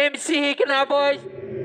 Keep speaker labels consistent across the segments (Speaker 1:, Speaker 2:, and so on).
Speaker 1: MC Rick na voz.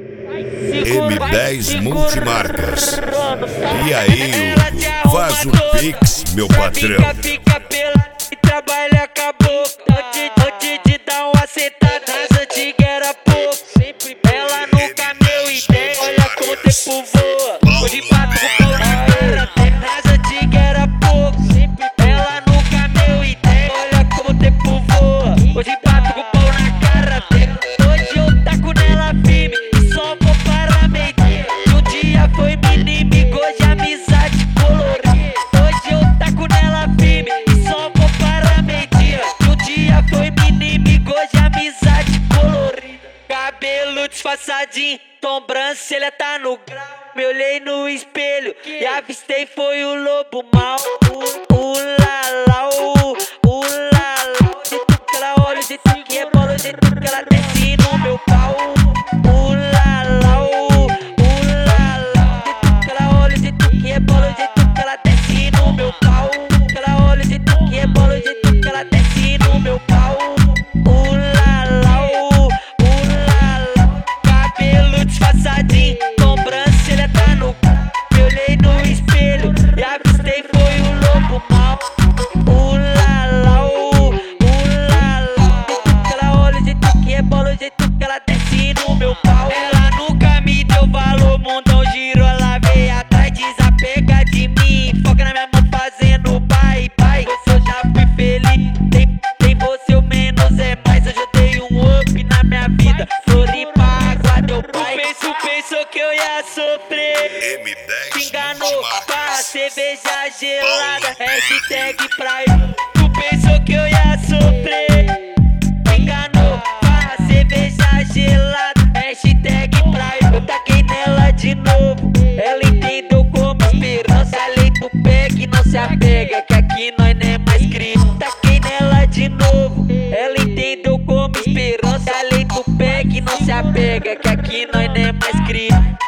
Speaker 2: M10 Multimarcas. E aí, faz o Pix, meu patrão.
Speaker 1: Fica pela e trabalha com a boca. Antes de dar uma sentada, nas antigas era pouco. Ela nunca meu ideia, olha como o tempo voa. Hoje bato com o na cara, nas antigas era pouco. Ela nunca meu ideia, olha como o tempo voa. Hoje bato com o pau na cara dela. Hoje eu taco nela firme, só vou para meio-dia. Um dia foi meu inimigo, hoje amizade colorida. Hoje eu taco nela firme, só vou para meio-dia. Um dia foi meu inimigo, hoje amizade colorida. Cabelo disfarçadinho, sobrancelha tá no grau. Me olhei no espelho e avistei foi o lobo mau. Lá, lá, o jeito que ela olha, o jeito que é bola, o jeito que ela desce no meu pau. Lá, lá, o jeito que ela olha, o jeito que é bola, o jeito que ela desce no meu pau. Que ela olha, o jeito que é bola, o jeito que ela desce no meu pau. Lá, lá, cabelo disfarçadinho, sobrancelha tá no c... Me olhei no espelho e avistei foi o lobo mau. Lá, o jeito que ela olha, o jeito que é bola, o jeito que ela desce no meu pau. Ela nunca me deu valor, mundão girou, ela veio atrás, desapega de mim. Foca na minha mão fazendo pai. Você eu já fui feliz, tem você o menos é mais. Hoje eu dei um up na minha vida, Floripa, água deu pai. Tu pensou que eu ia sofrer,
Speaker 2: M10
Speaker 1: te enganou,
Speaker 2: Multimarcas.
Speaker 1: para cerveja gelada, hashtag praia. Tu pensou que eu ia sofrer, te enganou, para cerveja gelada, hashtag praia. Eu taquei nela de novo, ela entendeu como esperança. A lei do PEG não se apega, que aqui nós não é mais crime. Taquei nela de novo, ela entendeu como esperança. A lei do PEG não se apega, que aqui nós não é mais crime.